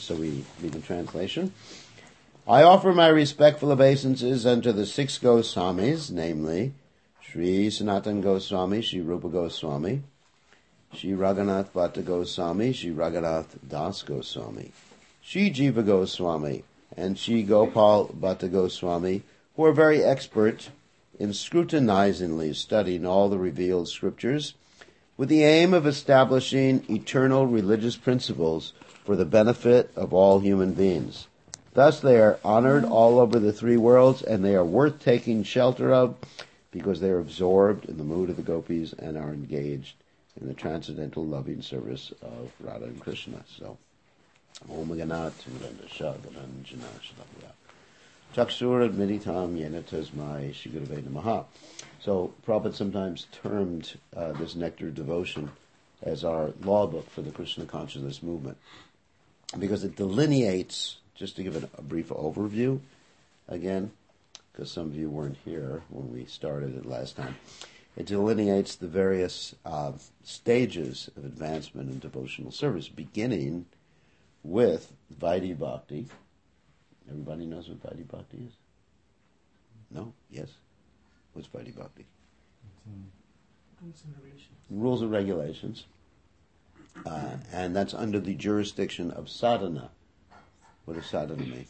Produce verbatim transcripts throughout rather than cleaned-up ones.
so we read the translation. I offer my respectful obeisances unto the six Goswamis, namely, Sri Sanatan Goswami, Sri Rupa Goswami, Sri Raghunath Bhatta Goswami, Sri Raghunath Das Goswami, Sri Jiva Goswami, and Sri Gopal Bhatta Goswami, who are very expert in scrutinizingly studying all the revealed scriptures with the aim of establishing eternal religious principles for the benefit of all human beings. Thus they are honored all over the three worlds, and they are worth taking shelter of because they are absorbed in the mood of the gopis and are engaged in the transcendental loving service of Radha and Krishna. So, Om Ganat Shagaranjana Shadabhya Chakshura Meditam Yena Tasmai Shigurave Namaha. So, Prabhupada sometimes termed uh, this nectar devotion as our law book for the Krishna consciousness movement, because it delineates, just to give it a brief overview, again, because some of you weren't here when we started it last time, it delineates the various uh, stages of advancement in devotional service, beginning with Vaidhi Bhakti. Everybody knows what Vaidhi Bhakti is? No? Yes? What's Vaidhi Bhakti? Rules and regulations. Rules and regulations. Uh, and that's under the jurisdiction of sadhana. What does sadhana mean?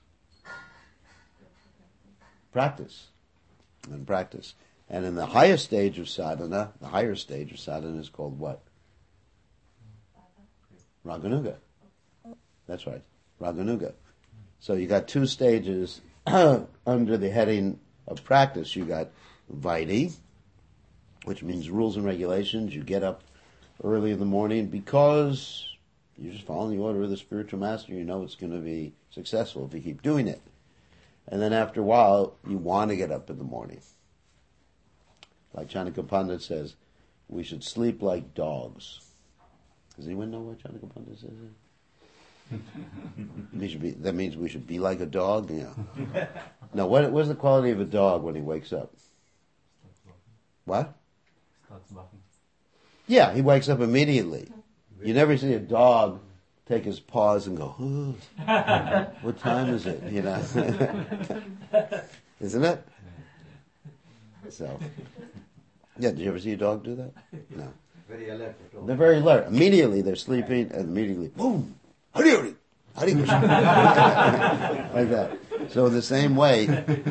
Practice. And practice. And in the highest stage of sadhana, the higher stage of sadhana is called what? Raganuga. That's right. Raganuga. So you got two stages under the heading of practice. You got Vaidhi, which means rules and regulations. You get up early in the morning because you're just following the order of the spiritual master. You know it's going to be successful if you keep doing it. And then after a while, you want to get up in the morning. Like Chanaka Pandit says, we should sleep like dogs. Does anyone know what Chanaka Pandit says? We should be, that means we should be like a dog? Yeah. No, what, what's the quality of a dog when he wakes up? What? Starts barking. Yeah, he wakes up immediately. You never see a dog take his paws and go, oh, what time is it? You know, isn't it? So, yeah. Did you ever see a dog do that? No. Very alert. They're very alert. Immediately they're sleeping, and immediately, boom, Hari Hari, Hari Krishna, like that. So in the same way,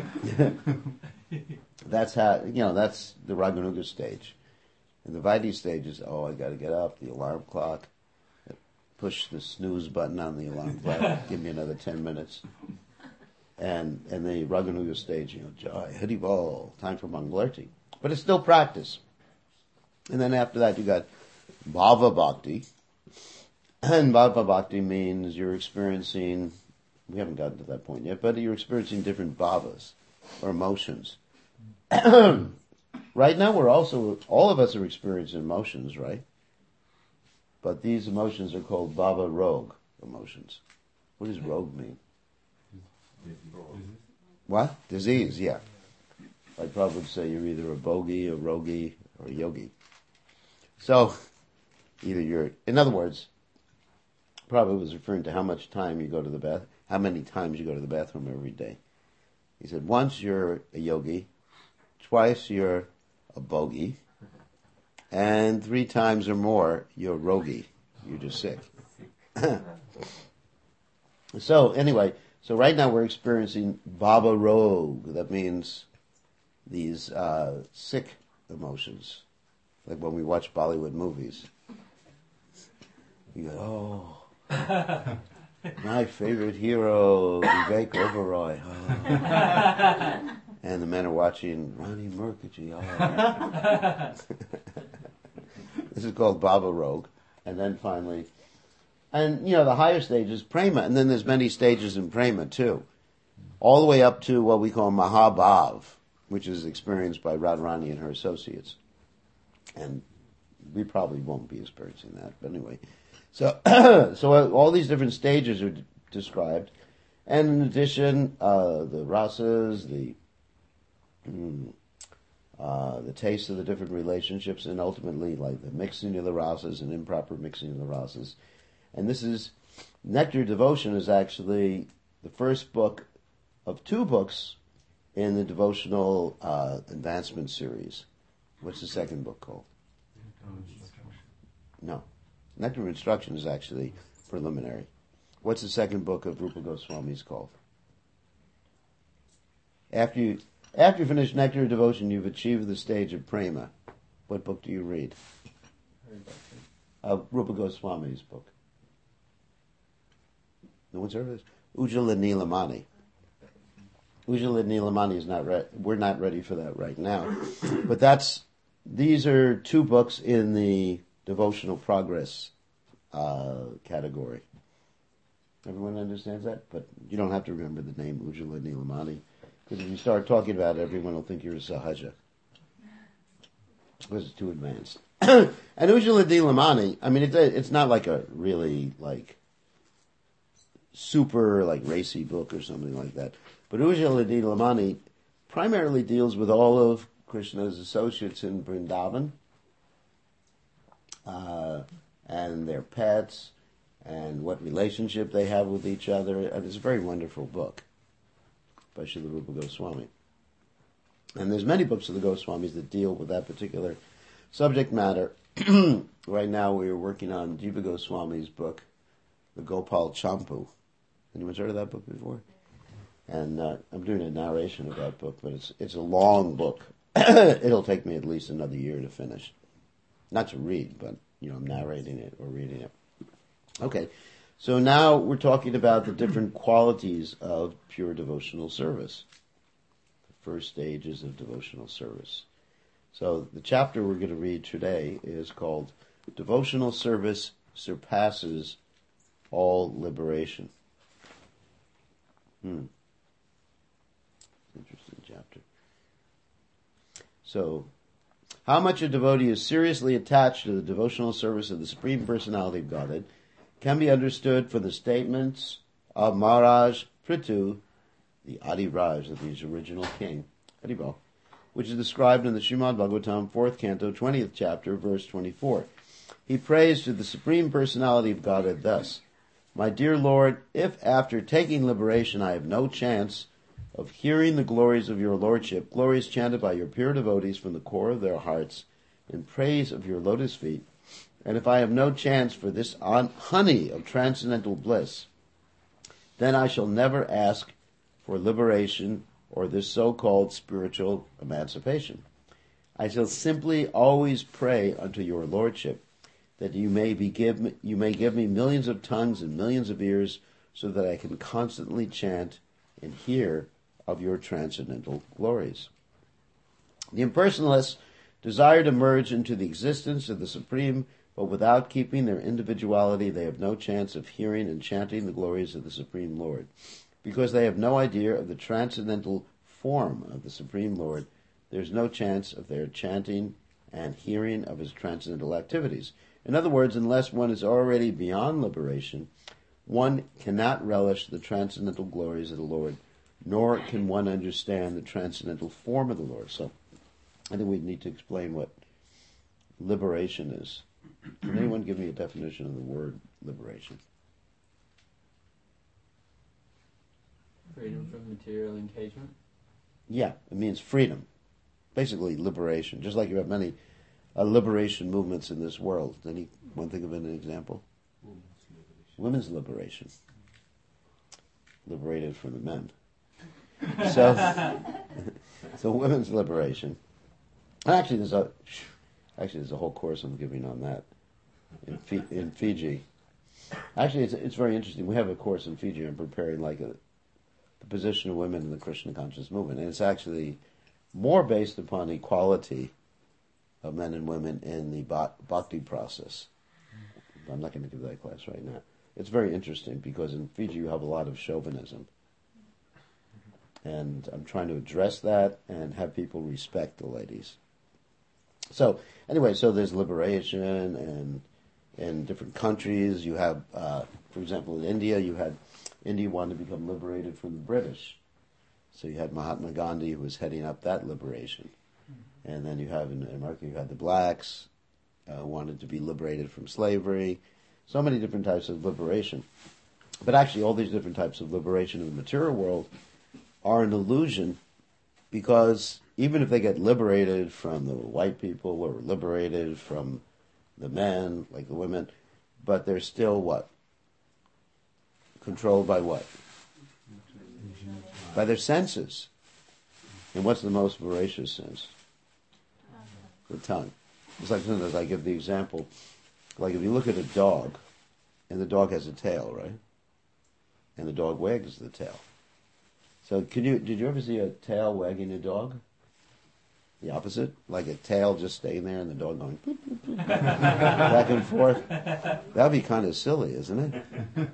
that's how you know that's the Raganuga stage. And the Vaidhi stage is, oh, I got to get up, the alarm clock. Push the snooze button on the alarm clock. Give me another ten minutes. And and the Raganuga stage, you know, Jai, Hari Bol, time for Mangalarti. But it's still practice. And then after that, you got Bhava Bhakti. And Bhava Bhakti means you're experiencing, we haven't gotten to that point yet, but you're experiencing different bhavas, or emotions. Right now, we're also, all of us are experiencing emotions, right? But these emotions are called Bhava Rog emotions. What does Rog mean? What? Disease, yeah. I'd probably say you're either a bogi, a rogi, or a yogi. So, either you're, in other words, probably was referring to how much time you go to the bath, how many times you go to the bathroom every day. He said, once you're a yogi, twice you're a bogi, and three times or more, you're rogi. You're just sick. So, anyway, so right now we're experiencing Bhava Rog. That means these uh, sick emotions. Like when we watch Bollywood movies. You go, oh, my favorite hero, Vivek Oberoi. Oh. And the men are watching Rani Mukherjee. Oh. This is called Bhava Rog. And then finally, and you know, the higher stage is Prema. And then there's many stages in Prema too. All the way up to what we call Mahabhav, which is experienced by Radharani and her associates. And we probably won't be experiencing that. But anyway. So, so all these different stages are d- described. And in addition, uh, the rasas, the mm, uh, the taste of the different relationships, and ultimately like the mixing of the rasas and improper mixing of the rasas. And this is Nectar Devotion is actually the first book of two books in the devotional uh, advancement series. What's the second book called? No. Nectar of Instruction is actually preliminary. What's the second book of Rupa Goswami's called? After you after you finish Nectar of Devotion, you've achieved the stage of Prema. What book do you read? Uh, Rupa Goswami's book. No one's heard of this? Ujjala Nilamani. Ujjala Nilamani is not re- we're not ready for that right now. But that's these are two books in the devotional progress uh, category. Everyone understands that? But you don't have to remember the name Ujjala Nilamani. Because if you start talking about it, everyone will think you're a Sahaja. Because it's too advanced. And Ujjala Nilamani, I mean, it's, a, it's not like a really, like, super, like, racy book or something like that. But Ujjala Nilamani primarily deals with all of Krishna's associates in Vrindavan, uh, and their pets, and what relationship they have with each other. And it's a very wonderful book by Srila Rupa Goswami. And there's many books of the Goswamis that deal with that particular subject matter. Right now we are working on Jiva Goswami's book, the Gopal Champu. Anyone's heard of that book before? And uh, I'm doing a narration of that book, but it's it's a long book. It'll take me at least another year to finish. Not to read, but you know, I'm narrating it or reading it. Okay, so now we're talking about the different qualities of pure devotional service. The first stages of devotional service. So the chapter we're going to read today is called Devotional Service Surpasses All Liberation. Hmm. Interesting chapter. So, how much a devotee is seriously attached to the devotional service of the Supreme Personality of Godhead can be understood from the statements of Maharaj Prithu, the Adi Raj of his original king, Haribol, which is described in the Srimad Bhagavatam, fourth canto, twentieth chapter, verse twenty-four. He prays to the Supreme Personality of Godhead thus: My dear Lord, if after taking liberation I have no chance of hearing the glories of your Lordship, glories chanted by your pure devotees from the core of their hearts in praise of your lotus feet, and if I have no chance for this honey of transcendental bliss, then I shall never ask for liberation or this so-called spiritual emancipation. I shall simply always pray unto your Lordship that you may be give me, you may give me millions of tongues and millions of ears so that I can constantly chant and hear of your transcendental glories. The impersonalists desire to merge into the existence of the Supreme, but without keeping their individuality, they have no chance of hearing and chanting the glories of the Supreme Lord. Because they have no idea of the transcendental form of the Supreme Lord, there is no chance of their chanting and hearing of his transcendental activities. In other words, unless one is already beyond liberation, one cannot relish the transcendental glories of the Lord, nor can one understand the transcendental form of the Lord. So, I think we need to explain what liberation is. Can anyone give me a definition of the word liberation? Freedom from material engagement? Yeah, it means freedom. Basically, liberation. Just like you have many uh, liberation movements in this world. Anyone think of an example? Women's liberation. Women's liberation. Liberated from the men. So, so women's liberation. Actually, there's a actually there's a whole course I'm giving on that in Fi- in Fiji. Actually, it's it's very interesting. We have a course in Fiji. I'm preparing like a the position of women in the Krishna conscious movement, and it's actually more based upon equality of men and women in the bhakti process. I'm not going to give that class right now. It's very interesting because in Fiji you have a lot of chauvinism. And I'm trying to address that and have people respect the ladies. So, anyway, so there's liberation, and in different countries you have, uh, for example, in India, you had, India wanted to become liberated from the British. So you had Mahatma Gandhi who was heading up that liberation. And then you have in America, you had the blacks uh, wanted to be liberated from slavery. So many different types of liberation. But actually all these different types of liberation in the material world are an illusion, because even if they get liberated from the white people or liberated from the men, like the women, but they're still what? Controlled by what? By their senses. And what's the most voracious sense? The tongue. It's like sometimes I give the example, like if you look at a dog, and the dog has a tail, right? And the dog wags the tail. So could you, did you ever see a tail wagging a dog? The opposite? Like a tail just staying there and the dog going boop, boop, boop, back and forth? That'd be kind of silly, isn't it?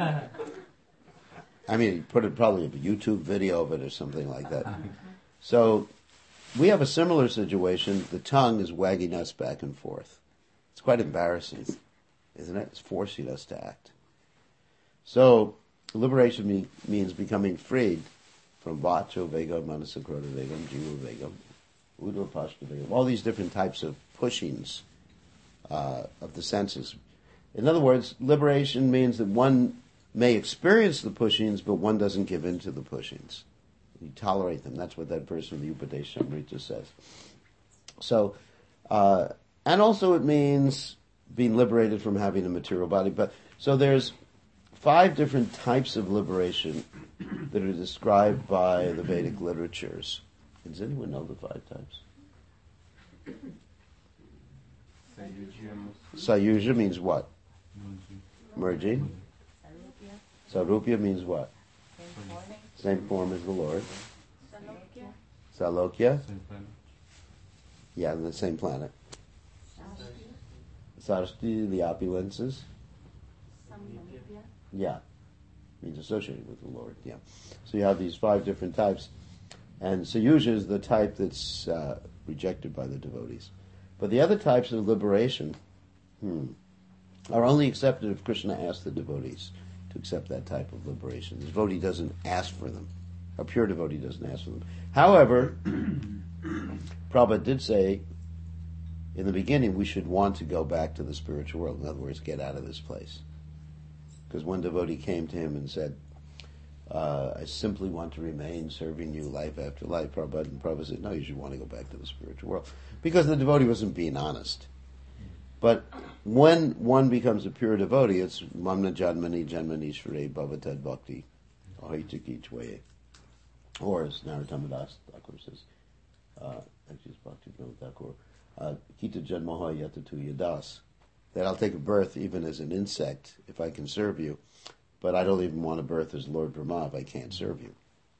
I mean, you put it probably a YouTube video of it or something like that. So we have a similar situation. The tongue is wagging us back and forth. It's quite embarrassing, isn't it? It's forcing us to act. So liberation me- means becoming freed from Vacho Vegam, Manasakrota Vegam, Jiva Vegam, Uddhava Pashta Vegam, all these different types of pushings uh, of the senses. In other words, liberation means that one may experience the pushings, but one doesn't give in to the pushings. You tolerate them. That's what that verse from the Upadeshamrita says. So, uh, and also it means being liberated from having a material body. But so there's five different types of liberation that are described by the Vedic literatures. Does anyone know the five types? Sayuja means what? Merging. Sarupya means what? Same form as the Lord. Salokya. Yeah, the same planet. Sarsti, the opulences. Yeah, means associated with the Lord. Yeah. So you have these five different types. And Sayuja is the type that's uh, rejected by the devotees. But the other types of liberation hmm, are only accepted if Krishna asks the devotees to accept that type of liberation. The devotee doesn't ask for them. A pure devotee doesn't ask for them. However, Prabhupada did say in the beginning we should want to go back to the spiritual world. In other words, get out of this place. Because one devotee came to him and said, uh, I simply want to remain serving you life after life. Prabhupada, and Prabhupada said, no, you should want to go back to the spiritual world. Because the devotee wasn't being honest. But when one becomes a pure devotee, it's Mamna Janmani Janmani Shre Bhavatad Bhakti Ahitaki Chwaye. Or as Narottama Das Thakur says, uh, actually it's Bhakti Vinod Thakur, uh, Kita Janmaha Yatatu Yadas, that I'll take a birth even as an insect if I can serve you, but I don't even want a birth as Lord Brahma if I can't serve you.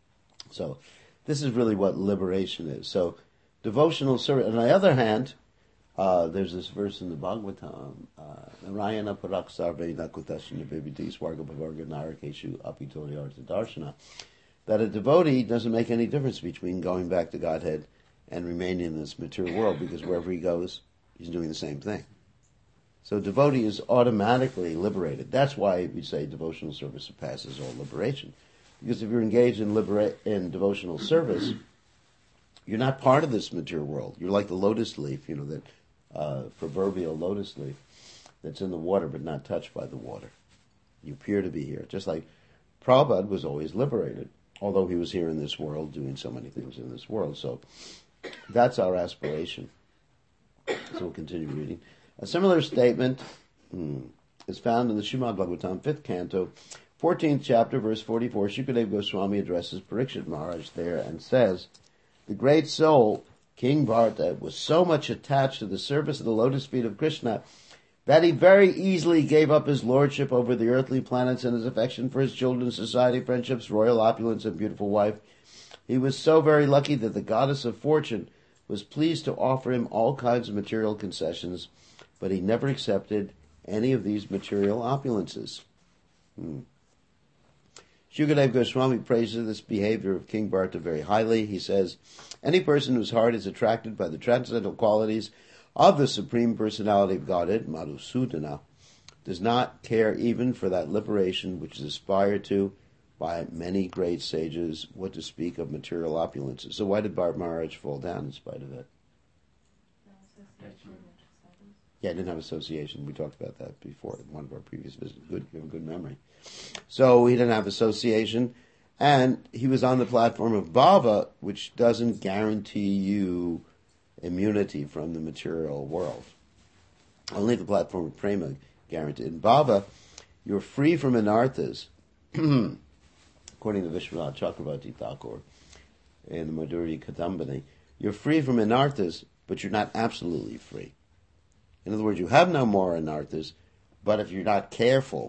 So this is really what liberation is. So devotional service. On the other hand, uh, there's this verse in the Bhagavatam, Narayana Paraksarve Nakutashina Viviti Swarga Bhavarga Narakeshu Apitori Artha Darshana, that a devotee doesn't make any difference between going back to Godhead and remaining in this material world, because wherever he goes, he's doing the same thing. So devotee is automatically liberated. That's why we say devotional service surpasses all liberation. Because if you're engaged in libera- in devotional service, you're not part of this material world. You're like the lotus leaf, you know, that uh, proverbial lotus leaf that's in the water but not touched by the water. You appear to be here. Just like Prabhupada was always liberated, although he was here in this world doing so many things in this world. So that's our aspiration. So we'll continue reading. A similar statement hmm, is found in the Srimad Bhagavatam, fifth canto, fourteenth chapter, verse forty-four. Shukadeva Goswami addresses Parikshit Maharaj there and says, the great soul, King Bharata, was so much attached to the service of the lotus feet of Krishna that he very easily gave up his lordship over the earthly planets and his affection for his children, society, friendships, royal opulence, and beautiful wife. He was so very lucky that the goddess of fortune was pleased to offer him all kinds of material concessions, but he never accepted any of these material opulences. Hmm. Shukadeva Goswami praises this behavior of King Bharata very highly. He says, any person whose heart is attracted by the transcendental qualities of the Supreme Personality of Godhead, Madhusudana, does not care even for that liberation which is aspired to by many great sages, what to speak of material opulences. So why did Bharat Maharaj fall down in spite of that? Yeah, I didn't have association. We talked about that before in one of our previous visits. Good, you have a good memory. So he didn't have association, and he was on the platform of bhava, which doesn't guarantee you immunity from the material world. Only the platform of prema guaranteed. In bhava, you're free from anarthas, according to Vishwanath Chakravarti Thakur in the Madhurya Kadambini. You're free from anarthas, but you're not absolutely free. In other words, you have no more anarthas, but if you're not careful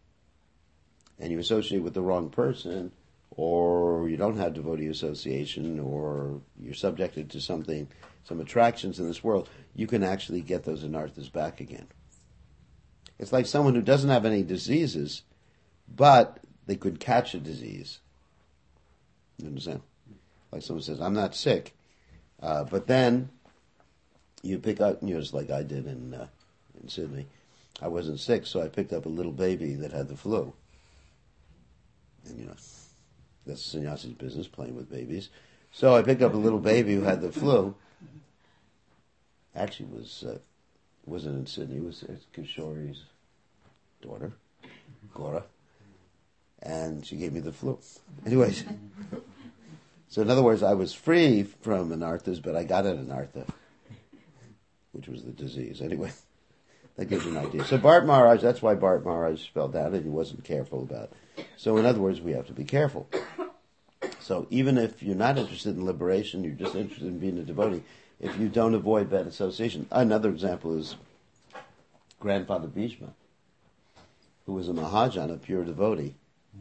and you associate with the wrong person, or you don't have devotee association, or you're subjected to something, some attractions in this world, you can actually get those anarthas back again. It's like someone who doesn't have any diseases, but they could catch a disease. You understand? Like someone says, I'm not sick, uh, but then you pick up, you know, just like I did in uh, in Sydney. I wasn't sick, so I picked up a little baby that had the flu. And, you know, that's sannyasi's business, playing with babies. So I picked up a little baby who had the flu. Actually, it was, uh, wasn't in Sydney. It was it's Kishori's daughter, Gora. And she gave me the flu. Anyways, so in other words, I was free from anarthas, but I got an anartha, which was the disease. Anyway, that gives you an idea. So Bharat Maharaj, that's why Bharat Maharaj fell down and he wasn't careful about it. So in other words, we have to be careful. So even if you're not interested in liberation, you're just interested in being a devotee, if you don't avoid bad association. Another example is Grandfather Bhishma, who was a Mahajan, a pure devotee.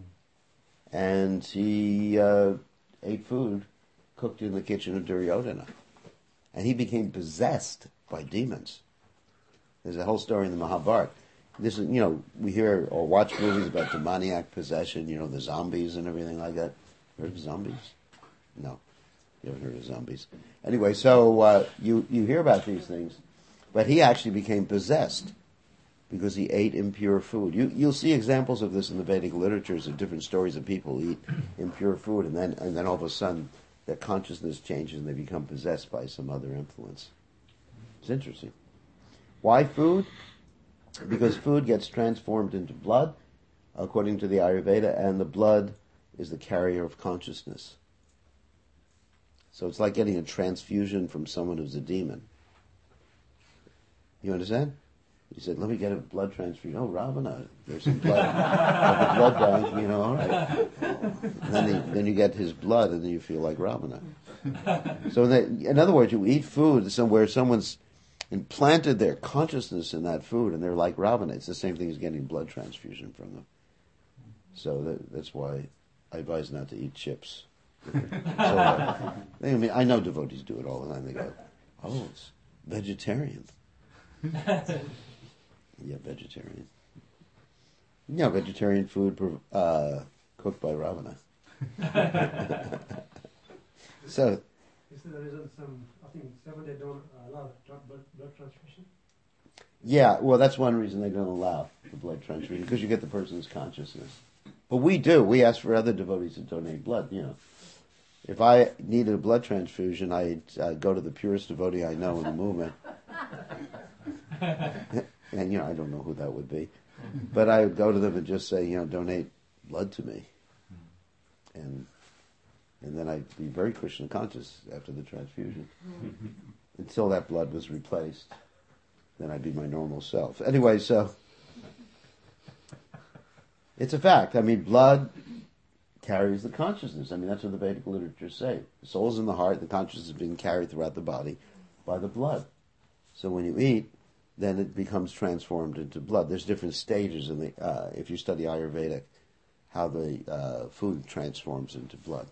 And he uh, ate food cooked in the kitchen of Duryodhana. And he became possessed by demons. There's a whole story in the Mahabharata. This is, you know, we hear or watch movies about demoniac possession, you know, the zombies and everything like that. Heard of zombies? No. You haven't heard of zombies. Anyway, so uh, you, you hear about these things. But he actually became possessed because he ate impure food. You, you'll see examples of this in the Vedic literatures of different stories of people who eat impure food, and then and then all of a sudden their consciousness changes and they become possessed by some other influence. It's interesting. Why food? Because food gets transformed into blood, according to the Ayurveda, and the blood is the carrier of consciousness. So it's like getting a transfusion from someone who's a demon. You understand? He said, let me get a blood transfusion. Oh, Ravana, there's some blood. Like a blood bank, you know, all right. And then, he, then you get his blood and then you feel like Ravana. So that, in other words, you eat food somewhere someone's implanted their consciousness in that food and they're like Ravana. It's the same thing as getting blood transfusion from them. So that, that's why I advise not to eat chips. So, uh, I mean, I know devotees do it all the time. They go, oh, it's vegetarian. Yeah, vegetarian. Yeah, vegetarian food uh, cooked by Ravana. So, Is there isn't some, I think, seven they don't allow blood, blood transfusion? Yeah, well, that's one reason they don't allow the blood transfusion, because you get the person's consciousness. But we do. We ask for other devotees to donate blood, you know. If I needed a blood transfusion, I'd uh, go to the purest devotee I know in the movement. And, you know, I don't know who that would be. But I would go to them and just say, you know, donate blood to me. And and then I'd be very Krishna conscious after the transfusion. Until that blood was replaced. Then I'd be my normal self. Anyway, so it's a fact. I mean, blood carries the consciousness. I mean, that's what the Vedic literature say. The soul's in the heart, the consciousness is being carried throughout the body by the blood. So when you eat, then it becomes transformed into blood. There's different stages in the, uh, if you study Ayurvedic, how the uh, food transforms into blood.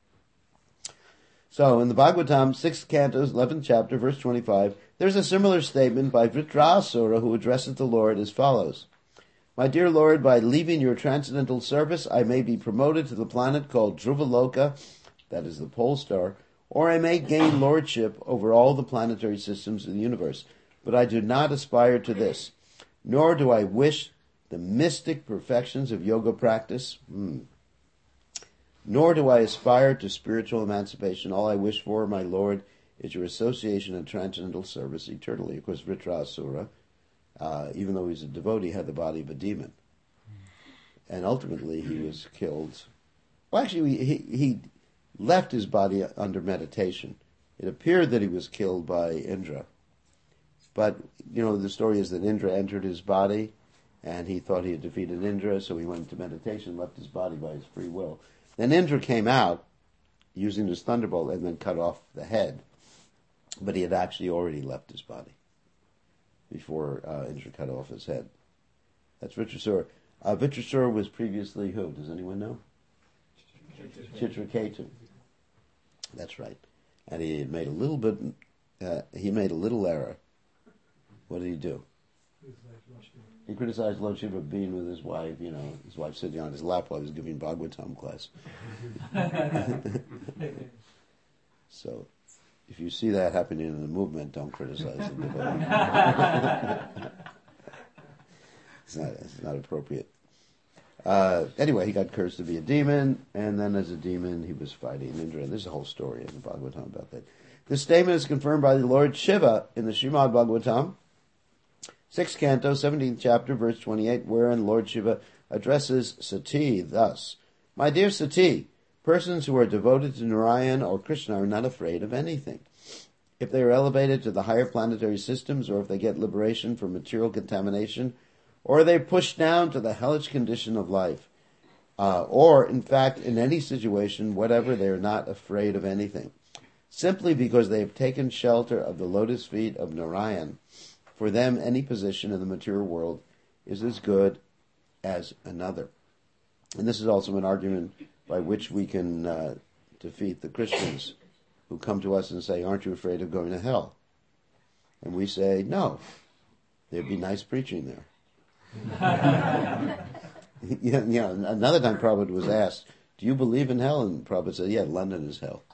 So in the Bhagavatam, sixth canto, eleventh chapter, verse twenty-five, there's a similar statement by Vritrasura who addresses the Lord as follows. My dear Lord, by leaving your transcendental service, I may be promoted to the planet called Dhruvaloka, that is the pole star, or I may gain lordship over all the planetary systems of the universe. But I do not aspire to this, nor do I wish the mystic perfections of yoga practice, hmm. nor do I aspire to spiritual emancipation. All I wish for, my Lord, is your association and transcendental service eternally. Of course, Vritrasura uh, even though he was a devotee, had the body of a demon. And ultimately he was killed. Well, actually, he, he left his body under meditation. It appeared that he was killed by Indra. But, you know, the story is that Indra entered his body, and he thought he had defeated Indra, so he went into meditation, left his body by his free will. Then Indra came out, using his thunderbolt, and then cut off the head. But he had actually already left his body before uh, Indra cut off his head. That's Vitrasura. Uh, Vitrasura was previously who? Does anyone know? Chitraketu. That's right. And he had made a little bit, uh, he made a little error. What did he do? He criticized Lord Shiva being with his wife, you know, his wife sitting on his lap while he was giving Bhagavatam class. So, if you see that happening in the movement, don't criticize the devotee. It's not, it's not appropriate. Uh, anyway, he got cursed to be a demon, and then as a demon, he was fighting Indra. There's a whole story in the Bhagavatam about that. This statement is confirmed by the Lord Shiva in the Srimad Bhagavatam, sixth canto, seventeenth chapter, verse twenty-eight, wherein Lord Shiva addresses Sati thus: My dear Sati, persons who are devoted to Narayan or Krishna are not afraid of anything. If they are elevated to the higher planetary systems, or if they get liberation from material contamination, or they push down to the hellish condition of life, uh, or, in fact, in any situation, whatever, they are not afraid of anything. Simply because they have taken shelter of the lotus feet of Narayan, for them any position in the material world is as good as another. And this is also an argument by which we can uh, defeat the Christians who come to us and say, aren't you afraid of going to hell? And we say, no, there'd be nice preaching there. you know, another time Prabhupada was asked, do you believe in hell? And Prabhupada said, yeah, London is hell.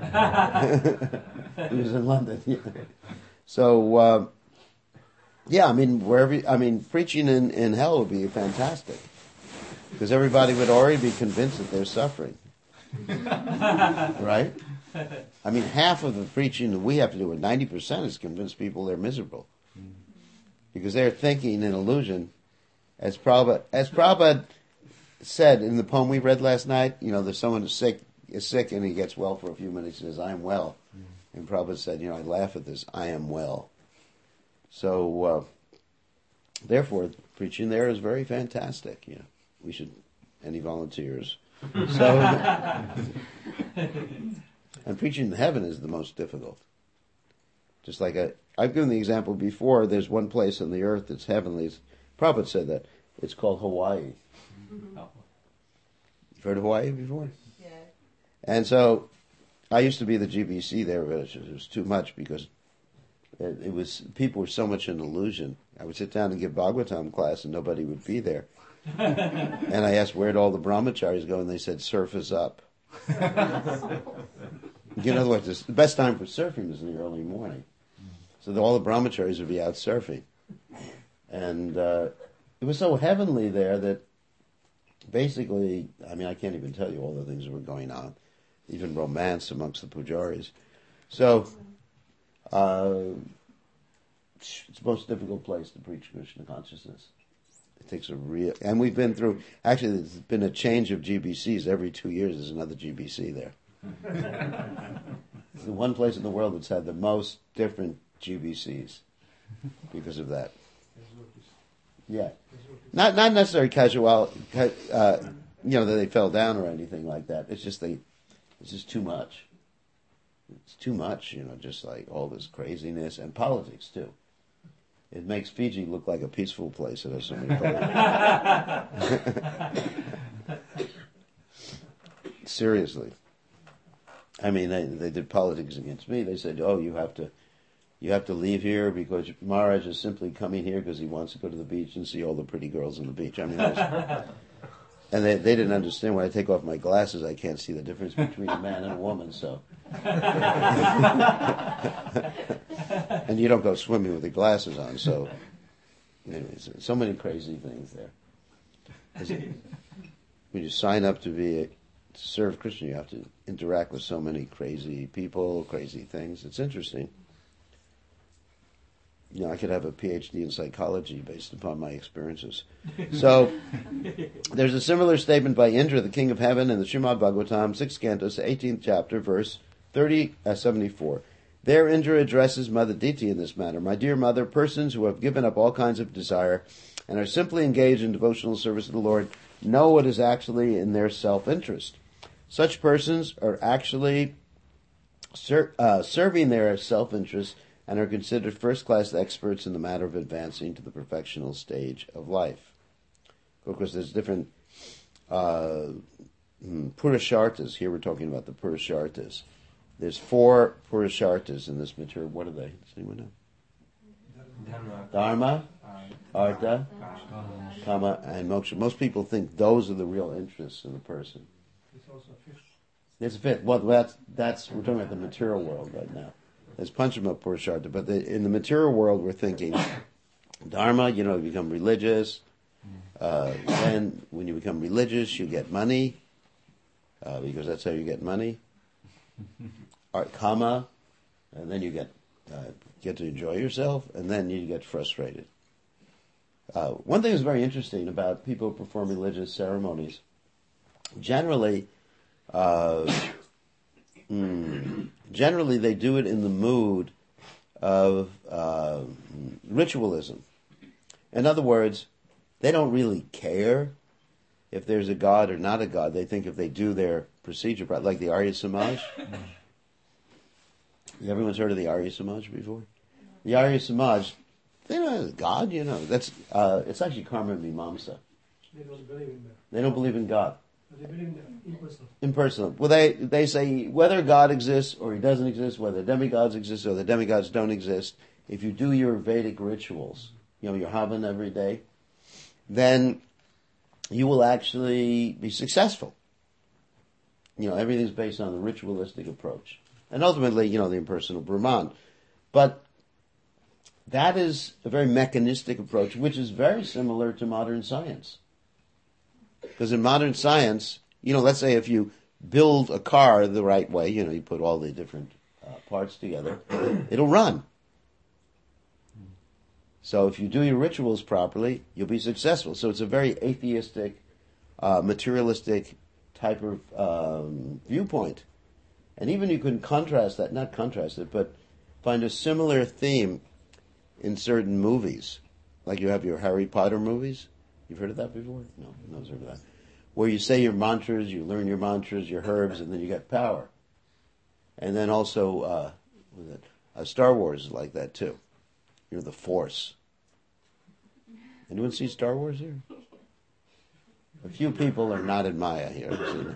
He was in London. Yeah. So, uh, yeah, I mean, wherever, I mean, preaching in, in hell would be fantastic. Because everybody would already be convinced that they're suffering. Right? I mean, half of the preaching that we have to do, or ninety percent, is convince people they're miserable. Because they're thinking in illusion. As Prabhupada, as Prabhupada said in the poem we read last night, you know, there's someone who's sick, is sick and he gets well for a few minutes and says, I am well. Mm. And Prabhupada said, you know, I laugh at this, I am well. So, uh, therefore, preaching there is very fantastic. You know, we should, any volunteers? So, and preaching in heaven is the most difficult. Just like I, I've given the example before, there's one place on the earth that's heavenly. Prabhupada said that. It's called Hawaii. Oh. You've heard of Hawaii before? Yeah. And so, I used to be the G B C there, but it was too much because it, it was, people were so much in illusion. I would sit down and give Bhagavatam class and nobody would be there. And I asked, where'd all the brahmacharis go? And they said, surf is up. In other words, the best time for surfing is in the early morning. So that all the brahmacharis would be out surfing. And uh, it was so heavenly there that basically, I mean, I can't even tell you all the things that were going on. Even romance amongst the pujaris. So, uh, it's the most difficult place to preach Krishna consciousness. It takes a real, and we've been through, actually there's been a change of G B Cs. Every two years there's another G B C there. It's the one place in the world that's had the most different G B Cs because of that. Yeah. Not not necessarily casual, uh, you know, that they fell down or anything like that. It's just they, it's just too much. It's too much, you know, just like all this craziness and politics too. It makes Fiji look like a peaceful place. It has so many politics. Seriously. I mean, they, they did politics against me. They said, oh, you have to, you have to leave here because Maharaj is simply coming here because he wants to go to the beach and see all the pretty girls on the beach. I mean, I was, and they, they didn't understand when I take off my glasses, I can't see the difference between a man and a woman, so. And you don't go swimming with the glasses on, so. Anyways, so many crazy things there. When you sign up to be, a, to serve Krishna, you have to interact with so many crazy people, crazy things. It's interesting. you know, I could have a P H D in psychology based upon my experiences. So, there's a similar statement by Indra, the king of heaven, in the Srimad Bhagavatam, sixth cantos, eighteenth chapter, verse thirty, uh, seventy-four. There Indra addresses Mother Diti in this manner. My dear mother, persons who have given up all kinds of desire and are simply engaged in devotional service to the Lord know what is actually in their self-interest. Such persons are actually ser- uh, serving their self-interest and are considered first-class experts in the matter of advancing to the perfectional stage of life. Of course, there's different uh, Purusharthas. Here we're talking about the Purusharthas. There's four Purusharthas in this material. What are they? Does anyone know? Dharma. Dharma, Artha, Kama, and Moksha. Most people think those are the real interests in the person. It's also a fifth. There's a fifth. Well, that's, that's, we're talking about the material world right now. There's Panchama Purushartha, but the, in the material world we're thinking Dharma, you know, you become religious. Uh, then when you become religious, you get money, uh, because that's how you get money. Art, Kama, and then you get uh, get to enjoy yourself, and then you get frustrated. Uh, one thing that's very interesting about people who perform religious ceremonies, generally, uh, mm, generally they do it in the mood of uh, ritualism. In other words, they don't really care if there's a god or not a god. They think if they do their procedure, like the Arya Samaj. Everyone's heard of the Arya Samaj before? The Arya Samaj, they don't have a god, you know. That's uh, it's actually Karma Mimamsa. They don't believe in that. They don't believe in God. But they believe in the impersonal. Impersonal. Well, they they say whether God exists or he doesn't exist, whether demigods exist or the demigods don't exist, if you do your Vedic rituals, you know, your Havan every day, then you will actually be successful. You know, everything's based on the ritualistic approach. And ultimately, you know, the impersonal Brahman. But that is a very mechanistic approach, which is very similar to modern science. Because in modern science, you know, let's say if you build a car the right way, you know, you put all the different uh, parts together, it'll run. So if you do your rituals properly, you'll be successful. So it's a very atheistic, uh, materialistic type of um, viewpoint. And even you can contrast that, not contrast it, but find a similar theme in certain movies. Like you have your Harry Potter movies. You've heard of that before? No, no one's heard of that. Where you say your mantras, you learn your mantras, your herbs, and then you get power. And then also, uh, what is it? Uh, Star Wars is like that too. You know, the Force. Anyone see Star Wars here? A few people are not in Maya here.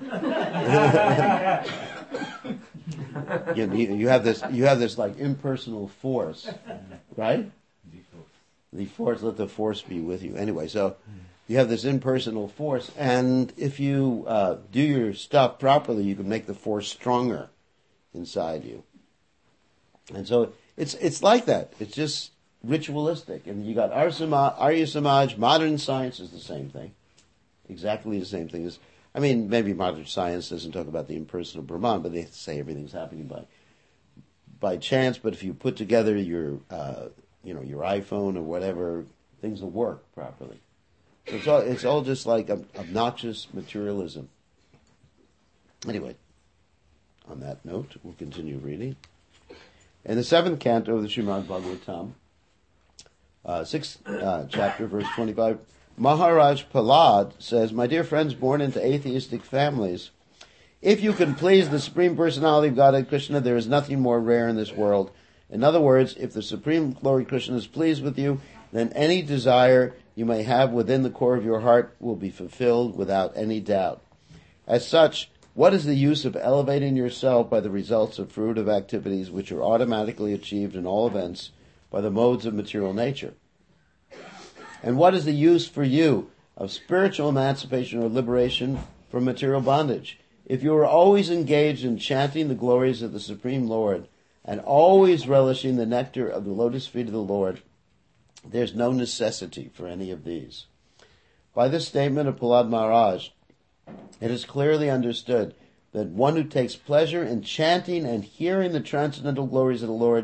you, you, you have this, you have this like impersonal force, right? The force, let the force be with you. Anyway, so you have this impersonal force, and if you uh, do your stuff properly, you can make the force stronger inside you. And so it's it's like that. It's just ritualistic. And you got Arya Samaj, Arya Samaj, modern science is the same thing. Exactly the same thing as, I mean, maybe modern science doesn't talk about the impersonal Brahman, but they say everything's happening by by chance. But if you put together your, uh, you know, your iPhone or whatever, things will work properly. So it's all it's all just like obnoxious materialism. Anyway, on that note, we'll continue reading. In the seventh canto of the Srimad Bhagavatam, uh, sixth uh, chapter, verse twenty-five. Maharaj Prahlad says, my dear friends born into atheistic families, if you can please the Supreme Personality of Godhead Krishna, there is nothing more rare in this world. In other words, if the Supreme Lord Krishna is pleased with you, then any desire you may have within the core of your heart will be fulfilled without any doubt. As such, what is the use of elevating yourself by the results of fruitive activities which are automatically achieved in all events by the modes of material nature? And what is the use for you of spiritual emancipation or liberation from material bondage? If you are always engaged in chanting the glories of the Supreme Lord and always relishing the nectar of the lotus feet of the Lord, there's no necessity for any of these. By this statement of Prahlad Maharaj, it is clearly understood that one who takes pleasure in chanting and hearing the transcendental glories of the Lord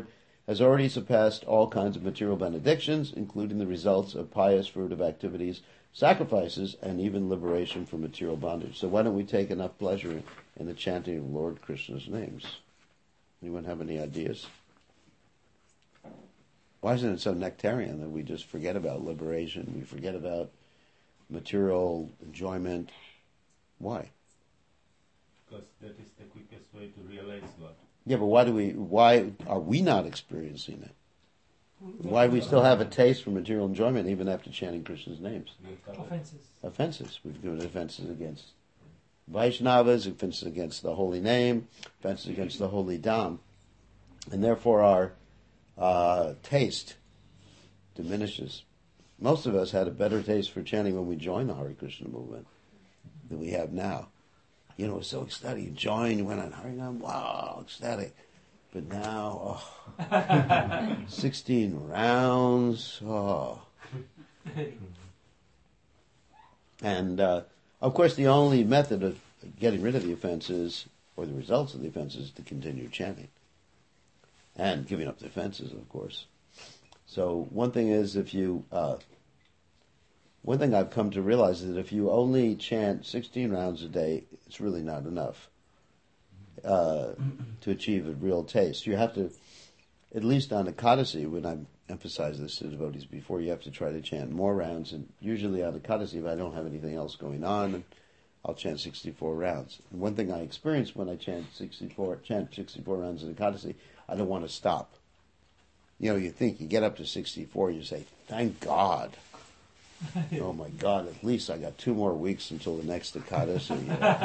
has already surpassed all kinds of material benedictions, including the results of pious fruitive activities, sacrifices, and even liberation from material bondage. So why don't we take enough pleasure in, in the chanting of Lord Krishna's names? Anyone have any ideas? Why isn't it so nectarian that we just forget about liberation, we forget about material enjoyment? Why? Because that is the quickest way to realize God. Yeah, but why do we? Why are we not experiencing it? Why do we still have a taste for material enjoyment even after chanting Krishna's names? Offenses. Offenses. We've given offenses against Vaishnavas, offenses against the holy name, offenses against the holy Dham, and therefore our uh, taste diminishes. Most of us had a better taste for chanting when we joined the Hare Krishna movement than we have now. You know, it was so ecstatic. You joined, you went on Harinam, wow, ecstatic. But now, oh, sixteen rounds, oh. And, uh, of course, the only method of getting rid of the offenses, or the results of the offenses, is to continue chanting. And giving up the offenses, of course. So one thing is, if you, uh, one thing I've come to realize is that if you only chant sixteen rounds a day, it's really not enough uh, to achieve a real taste. You have to, at least on Ekadasi, when I've emphasized this to devotees before, you have to try to chant more rounds. And usually on Ekadasi, if I don't have anything else going on, I'll chant sixty-four rounds. And one thing I experience when I chant sixty-four, chant sixty-four rounds in Ekadasi, I don't want to stop. You know, you think you get up to sixty-four, you say, thank God. Oh my God, at least I got two more weeks until the next Ekadasi.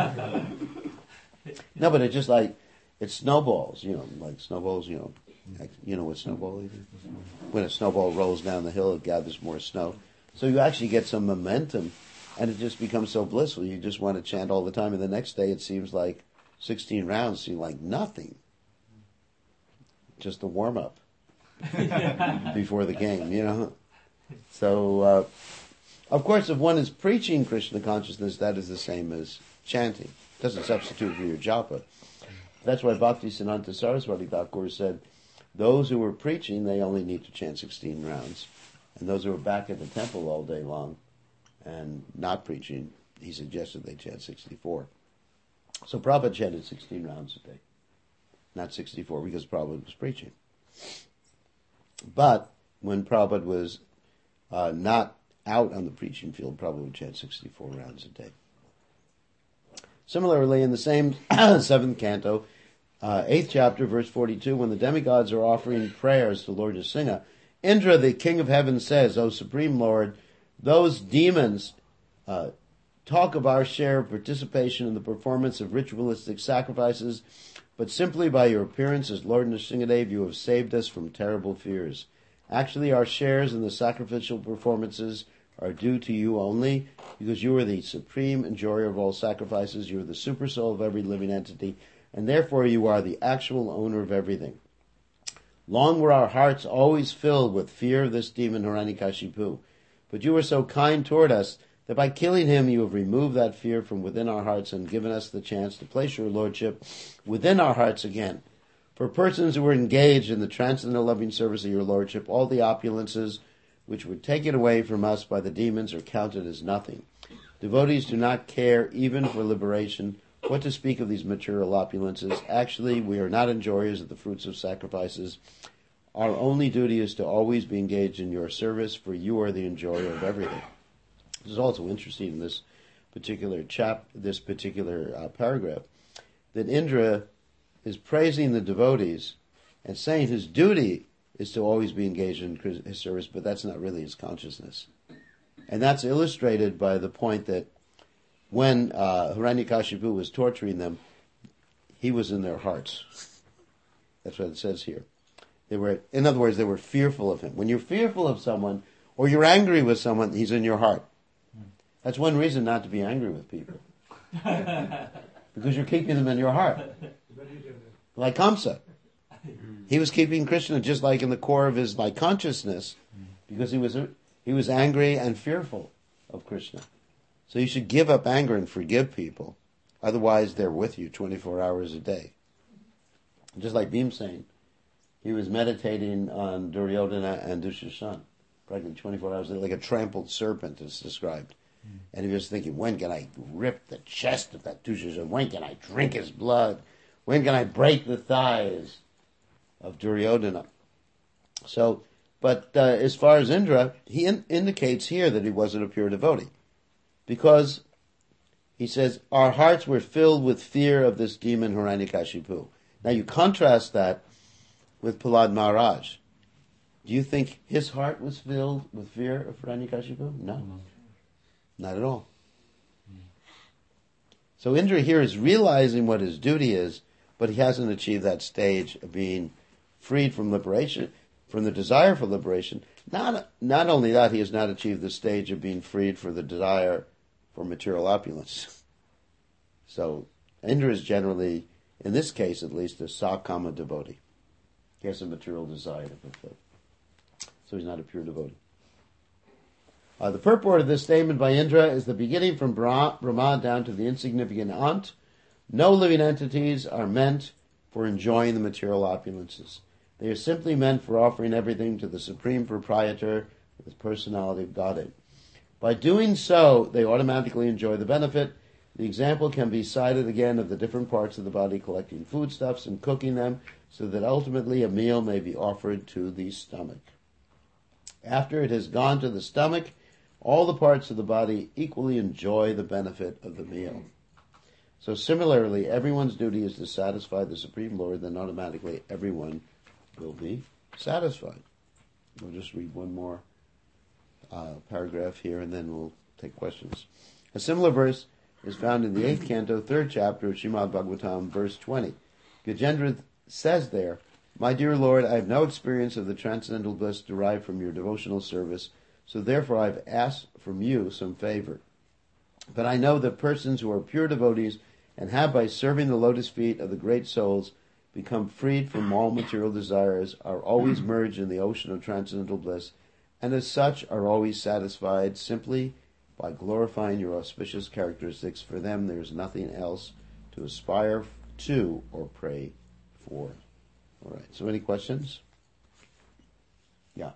No, but it's just like, it snowballs, you know, like snowballs, you know. Like, you know what snowball is? When a snowball rolls down the hill, it gathers more snow. So you actually get some momentum, and it just becomes so blissful. You just want to chant all the time, and the next day it seems like sixteen rounds seem like nothing. Just a warm-up before the game, you know. So, uh, of course, if one is preaching Krishna consciousness, that is the same as chanting. It doesn't substitute for your japa. That's why Bhakti Siddhanta Saraswati Thakur said, those who were preaching, they only need to chant sixteen rounds. And those who were back at the temple all day long and not preaching, he suggested they chant sixty-four. So Prabhupada chanted sixteen rounds a day, not sixty-four, because Prabhupada was preaching. But when Prabhupada was uh, not out on the preaching field, Prabhupada would chant sixty-four rounds a day. Similarly, in the same seventh canto, uh, eighth chapter, verse forty-two, when the demigods are offering prayers to Lord Nrsimha, Indra, the king of heaven, says, O Supreme Lord, those demons uh, talk of our share of participation in the performance of ritualistic sacrifices, but simply by your appearance as Lord Nrsimhadev, you have saved us from terrible fears. Actually, our shares in the sacrificial performances are due to you only, because you are the supreme enjoyer of all sacrifices, you are the super soul of every living entity, and therefore you are the actual owner of everything. Long were our hearts always filled with fear of this demon Hiranyakashipu, but you are so kind toward us that by killing him you have removed that fear from within our hearts and given us the chance to place your lordship within our hearts again. For persons who are engaged in the transcendental loving service of your lordship, all the opulences which were taken away from us by the demons are counted as nothing. Devotees do not care even for liberation. What to speak of these material opulences? Actually, we are not enjoyers of the fruits of sacrifices. Our only duty is to always be engaged in your service, for you are the enjoyer of everything. This is also interesting in this particular chap, this particular uh, paragraph, that Indra is praising the devotees and saying his duty is to always be engaged in his service, but that's not really his consciousness. And that's illustrated by the point that when uh, Hiranyakashipu was torturing them, he was in their hearts. That's what it says here. They were, in other words, they were fearful of him. When you're fearful of someone, or you're angry with someone, he's in your heart. That's one reason not to be angry with people. Because you're keeping them in your heart. Like Kamsa. He was keeping Krishna just like in the core of his like consciousness, because he was he was angry and fearful of Krishna. So you should give up anger and forgive people. Otherwise, they're with you twenty-four hours a day. Just like Bhimsen, he was meditating on Duryodhana and Dushashan, practically twenty-four hours, like a trampled serpent is described. Mm. And he was thinking, when can I rip the chest of that Dushashan? When can I drink his blood? When can I break the thighs of Duryodhana? So, but uh, as far as Indra, he in- indicates here that he wasn't a pure devotee. Because he says, our hearts were filled with fear of this demon Hiranyakashipu. Now you contrast that with Prahlad Maharaj. Do you think his heart was filled with fear of Hiranyakashipu? No. Mm-hmm. Not at all. Mm-hmm. So Indra here is realizing what his duty is, but he hasn't achieved that stage of being freed from liberation, from the desire for liberation. Not, not only that, he has not achieved the stage of being freed from the desire for material opulence. So Indra is generally, in this case at least, a sakama devotee. He has a material desire to fulfill. So he's not a pure devotee. Uh, the purport of this statement by Indra is the beginning from Brahma down to the insignificant ant. No living entities are meant for enjoying the material opulences. They are simply meant for offering everything to the Supreme Proprietor, the personality of Godhead. By doing so, they automatically enjoy the benefit. The example can be cited again of the different parts of the body collecting foodstuffs and cooking them so that ultimately a meal may be offered to the stomach. After it has gone to the stomach, all the parts of the body equally enjoy the benefit of the meal. So similarly, everyone's duty is to satisfy the Supreme Lord, then automatically everyone will be satisfied. We'll just read one more uh, paragraph here and then we'll take questions. A similar verse is found in the eighth canto, third chapter of Srimad Bhagavatam, verse twenty. Gajendra says there, my dear Lord, I have no experience of the transcendental bliss derived from your devotional service, so therefore I have asked from you some favor. But I know that persons who are pure devotees and have by serving the lotus feet of the great souls become freed from all material desires, are always merged in the ocean of transcendental bliss, and as such are always satisfied simply by glorifying your auspicious characteristics. For them there is nothing else to aspire to or pray for. All right, so any questions? Yeah.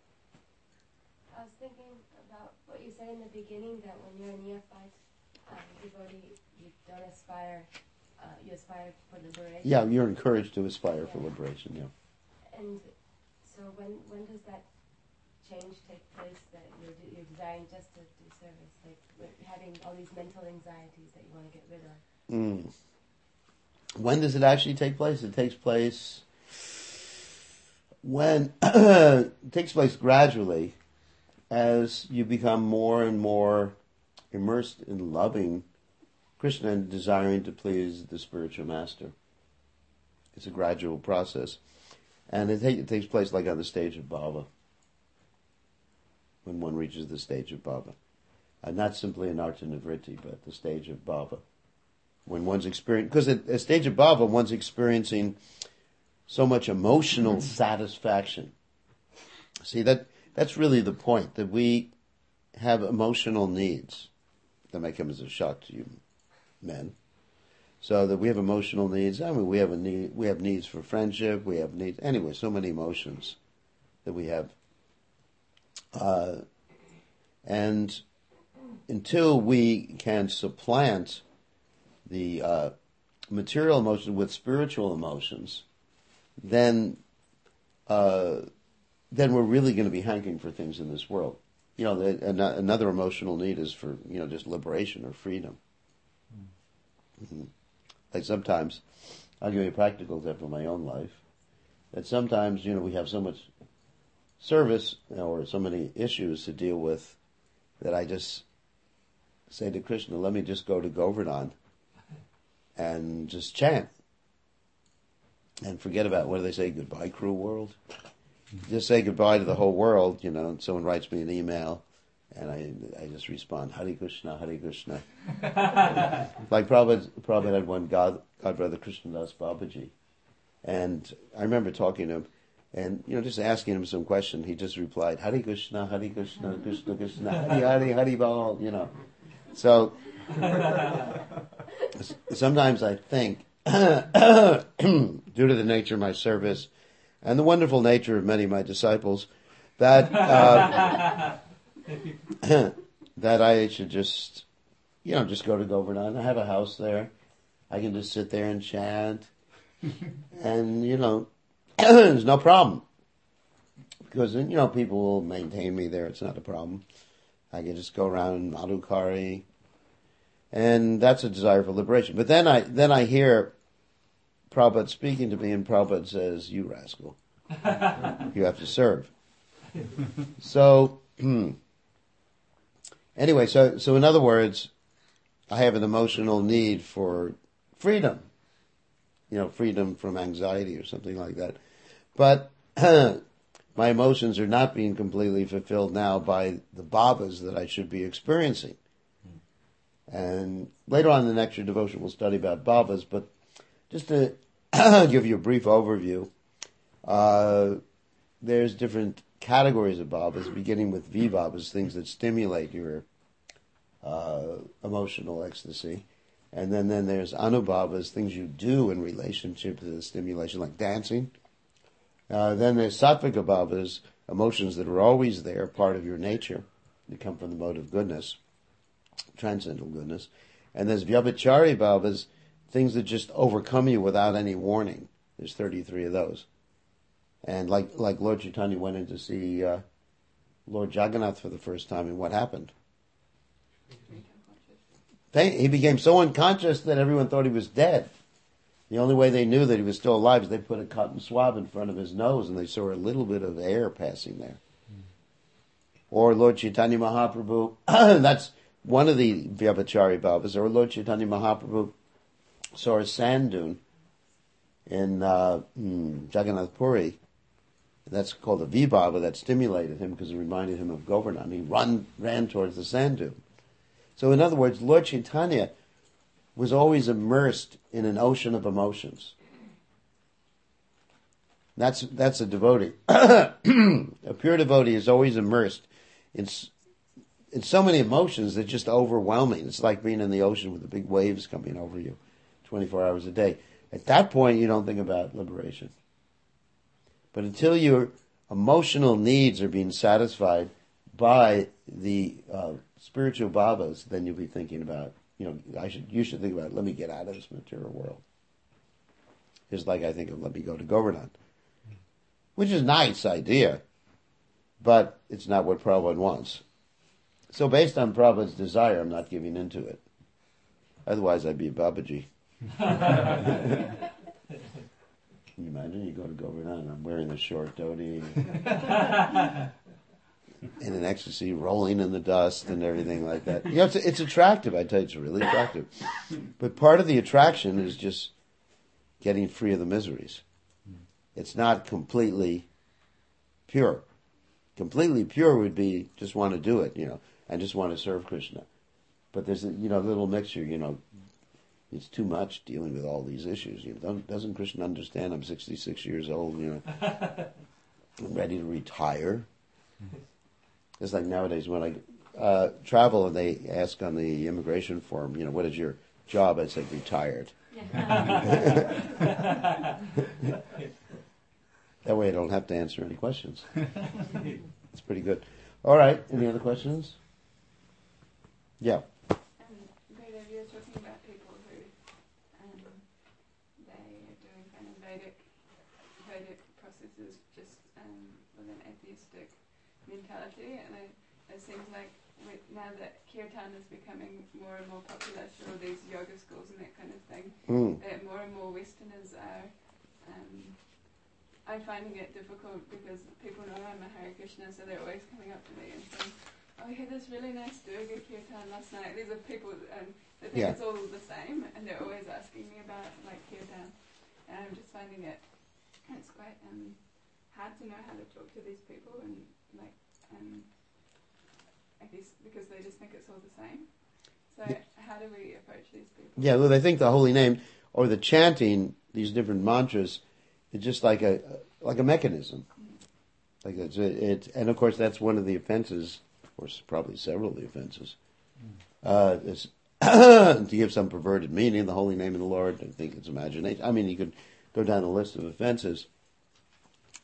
I was thinking about what you said in the beginning, that when you're a neophyte um, devotee, you don't aspire, uh, you aspire for liberation. Yeah, you're encouraged to aspire yeah. for liberation, yeah. And so when when does that change take place, that you're, you're desiring just to do service, like having all these mental anxieties that you want to get rid of? Mm. When does it actually take place? It takes place when it takes place gradually as you become more and more immersed in loving Krishna and desiring to please the spiritual master. It's a gradual process. And it, take, it takes place like on the stage of bhava, when one reaches the stage of bhava. And not simply an arta nivritti, but the stage of bhava. When one's experiencing, because at a stage of bhava, one's experiencing so much emotional satisfaction. See, that that's really the point, that we have emotional needs. That may come as a shock to you men. So that we have emotional needs. I mean, we have a need, we have needs for friendship, we have needs, anyway, so many emotions that we have. Uh, and until we can supplant the uh, material emotion with spiritual emotions, then uh, then we're really going to be hankering for things in this world. You know, the, an- another emotional need is for, you know, just liberation or freedom. Mm-hmm. Like sometimes, I'll give you a practical example of my own life, that sometimes, you know, we have so much service or so many issues to deal with that I just say to Krishna, let me just go to Govardhan and just chant. And forget about, what do they say, goodbye, cruel world? Just say goodbye to the whole world, you know, and someone writes me an email, and I I just respond, Hare Krishna, Hare Krishna. Like Prabhupada, Prabhupada had one God, God brother, Krishnadas Babaji. And I remember talking to him, and, you know, just asking him some question. He just replied, Hare Krishna, Hare Krishna, Krishna Krishna, Hare Hare, Hare Bal, you know. So, sometimes I think, due to the nature of my service, and the wonderful nature of many of my disciples, that uh, that I should just, you know, just go to Govardhan. I have a house there. I can just sit there and chant, and you know, there's no problem because you know people will maintain me there. It's not a problem. I can just go around Madhukari, and that's a desire for liberation. But then I then I hear Prabhupada speaking to me, and Prabhupada says, "You rascal, you have to serve." So anyway, so so in other words, I have an emotional need for freedom, you know, freedom from anxiety or something like that. But my emotions are not being completely fulfilled now by the bhavas that I should be experiencing. And later on in the next year devotion, we'll study about bhavas, but just to give you a brief overview, uh, there's different categories of bhavas, beginning with vibhavas, things that stimulate your uh, emotional ecstasy. And then, then there's anubhavas, things you do in relationship to the stimulation, like dancing. Uh, then there's sattvika bhavas, emotions that are always there, part of your nature. They come from the mode of goodness, transcendental goodness. And there's vyabhichari bhavas, things that just overcome you without any warning. There's thirty-three of those. And like like Lord Chaitanya went in to see uh, Lord Jagannath for the first time, and what happened? They, he became so unconscious that everyone thought he was dead. The only way they knew that he was still alive is they put a cotton swab in front of his nose and they saw a little bit of air passing there. Mm. Or Lord Chaitanya Mahaprabhu, that's one of the Vyabhichari Bhavas, or Lord Chaitanya Mahaprabhu saw a sand dune in uh, hmm, Jagannath Puri. That's called a Vibhava that stimulated him because it reminded him of Govardhan. He run, ran towards the sand dune. So in other words, Lord Chaitanya was always immersed in an ocean of emotions. That's that's a devotee. A pure devotee is always immersed in in so many emotions that just overwhelming. It's like being in the ocean with the big waves coming over you twenty-four hours a day. At that point, you don't think about liberation. But until your emotional needs are being satisfied by the uh, spiritual bhavas, then you'll be thinking about, you know, I should, you should think about, let me get out of this material world. Just like I think of, let me go to Govardhan. Which is a nice idea, but it's not what Prabhupada wants. So based on Prabhupada's desire, I'm not giving into it. Otherwise, I'd be a Babaji. Can you imagine? You go to Govardhan, I'm wearing a short dhoti, in an ecstasy, rolling in the dust and everything like that. You know, it's, it's attractive. I tell you, it's really attractive. But part of the attraction is just getting free of the miseries. It's not completely pure. Completely pure would be just want to do it, you know, and just want to serve Krishna. But there's a, you know, little mixture, you know, it's too much dealing with all these issues. You know, don't, doesn't Krishna understand I'm sixty-six years old, you know, I'm ready to retire. It's like nowadays when I uh, travel and they ask on the immigration form, you know, what is your job? I say retired. That way I don't have to answer any questions. It's pretty good. All right, any other questions? Yeah. Um, Veda, you were talking about people who um, they are doing kind of Vedic, Vedic processes just um, with an atheistic mentality, and it, it seems like with, now that kirtan is becoming more and more popular, so all these yoga schools and that kind of thing, Mm. that more and more Westerners are. Um, I'm finding it difficult because people know I'm a Hare Krishna, so they're always coming up to me and saying, "Oh, I had this really nice Durga kirtan last night." These are people, and they think Yeah. it's all the same, and they're always asking me about like kirtan, and I'm just finding it it's quite um, hard to know how to talk to these people, and like um, I guess because they just think it's all the same. So how do we approach these people? Yeah, well, they think the holy name or the chanting these different mantras is just like a like a mechanism. Like it's it, it, and of course that's one of the offenses, or probably several of the offenses, uh, is to give some perverted meaning the holy name of the Lord. I think it's imagination. I mean, you could go down a list of offenses,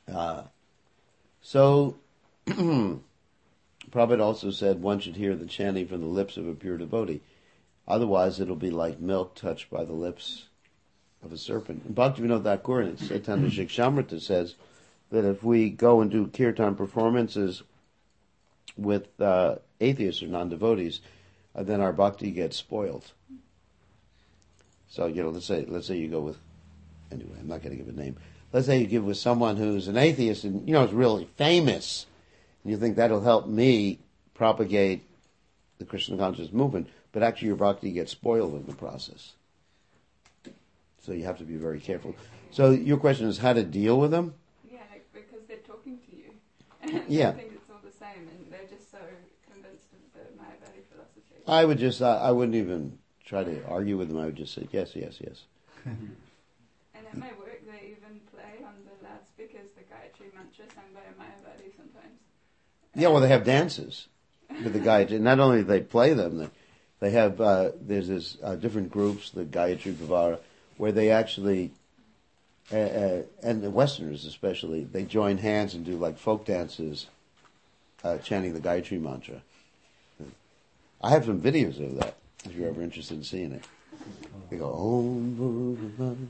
Uh, so, Prabhupada also said one should hear the chanting from the lips of a pure devotee. Otherwise, it'll be like milk touched by the lips of a serpent. In Bhaktivinoda Thakur, in Chaitanya Shikshamrita says that if we go and do kirtan performances with uh, atheists or non-devotees, uh, then our bhakti gets spoiled. So, you know, let's say let's say you go with, anyway, I'm not going to give a name. Let's say you give with someone who's an atheist and, you know, is really famous, and you think that'll help me propagate the Krishna conscious movement, but actually your bhakti gets spoiled in the process. So you have to be very careful. So your question is how to deal with them? Yeah, like, because they're talking to you. And Yeah. I think it's all the same, and they're just so convinced of the Mayavadi philosophy. I would just, I, I wouldn't even try to argue with them. I would just say, yes, yes, yes. And at my work, they even play on the loudspeakers the Gayatri mantra sung by a Mayavadi sometimes. Yeah, well, they have dances with the Gayatri. Not only do they play them, they, they have, uh, there's this uh, different groups, the Gayatri Pavara, where they actually, uh, uh, and the Westerners especially, they join hands and do like folk dances, uh, chanting the Gayatri mantra. I have some videos of that, if you're ever interested in seeing it. They go, Om.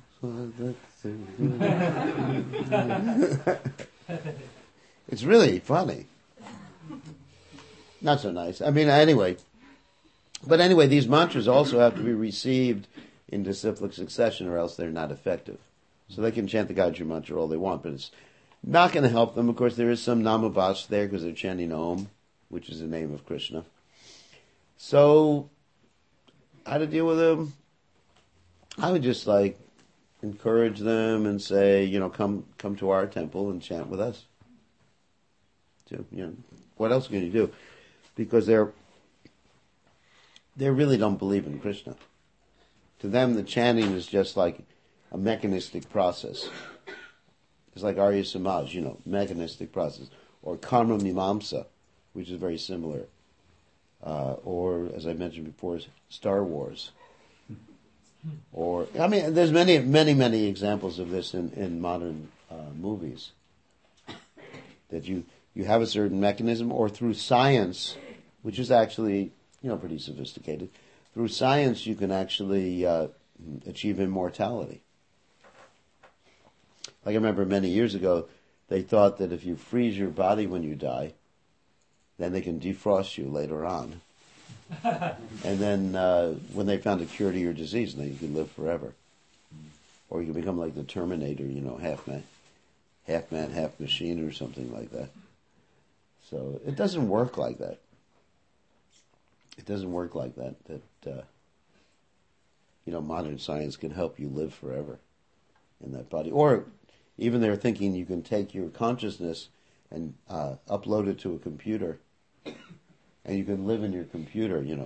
It's really funny. Not so nice. I mean, anyway. But anyway, these mantras also have to be received in disciplic succession or else they're not effective. So they can chant the Gayatri mantra all they want, but it's not going to help them. Of course, there is some Namabhas there because they're chanting Om, which is the name of Krishna. So, how to deal with them? I would just like encourage them and say, you know, come come to our temple and chant with us. So, you know, what else can you do? Because they're they really don't believe in Krishna. To them, the chanting is just like a mechanistic process. It's like Arya Samaj, you know, mechanistic process, or Karma Mimamsa, which is very similar. Uh, or, as I mentioned before, Star Wars. Or, I mean, there's many, many, many examples of this in, in modern uh, movies. That you, you have a certain mechanism, or through science, which is actually, you know, pretty sophisticated, through science you can actually uh, achieve immortality. Like I remember many years ago, they thought that if you freeze your body when you die, then they can defrost you later on. And then uh, when they found a cure to your disease, then you can live forever. Or you can become like the Terminator, you know, half man, half man, half machine or something like that. So it doesn't work like that. It doesn't work like that, that, uh, you know, modern science can help you live forever in that body. Or even they're thinking you can take your consciousness and uh, upload it to a computer, and you can live in your computer, you know.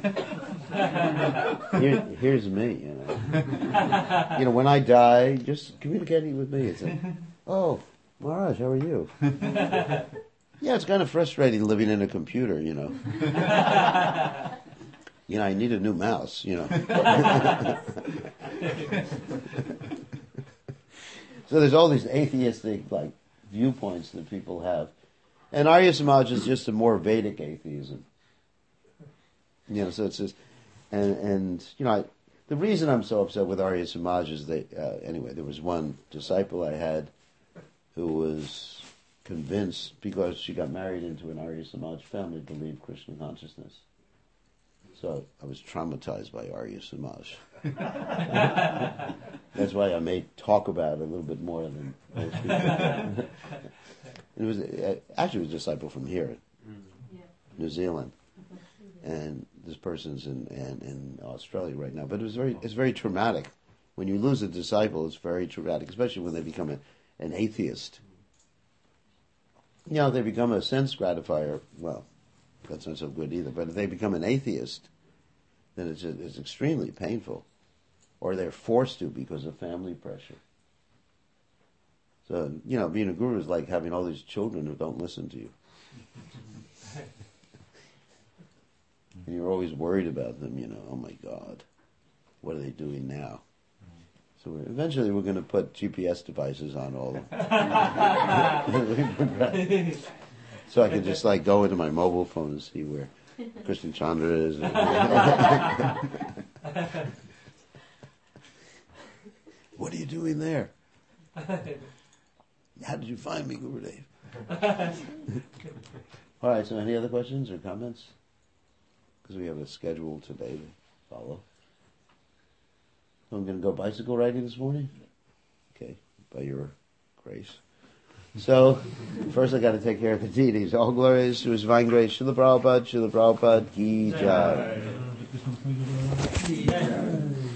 Here, here's me, you know. You know, when I die, just communicating with me. It's like, oh, Maharaj, how are you? Yeah, it's kind of frustrating living in a computer, you know. You know, I need a new mouse, you know. So there's all these atheistic, like, viewpoints that people have. And Arya Samaj is just a more Vedic atheism. You know, so it's just, and, and you know, I, the reason I'm so upset with Arya Samaj is that, uh, anyway, there was one disciple I had who was convinced, because she got married into an Arya Samaj family, believed Krishna consciousness. So I was traumatized by Arya Samaj. That's why I may talk about it a little bit more than most people. It was uh, actually it was a disciple from here, Yeah. New Zealand, and this person's in, in in Australia right now. But it was very it's very traumatic. When you lose a disciple, it's very traumatic, especially when they become a, an atheist. You know, they become a sense gratifier. Well, that's not so good either. But if they become an atheist, then it's it's extremely painful, or they're forced to because of family pressure. So, you know, being a guru is like having all these children who don't listen to you. And you're always worried about them, you know, oh my God, what are they doing now? So we're, eventually we're going to put G P S devices on all of them. So I can just like go into my mobile phone and see where Christian Chandra is. What are you doing there? How did you find me, Gurudev? All right, so any other questions or comments? Because we have a schedule today to follow. I'm going to go bicycle riding this morning? Okay, by your grace. So, first I got to take care of the deities. All glories to His divine grace. Srila Prabhupada, Srila Prabhupada, Ki Jai.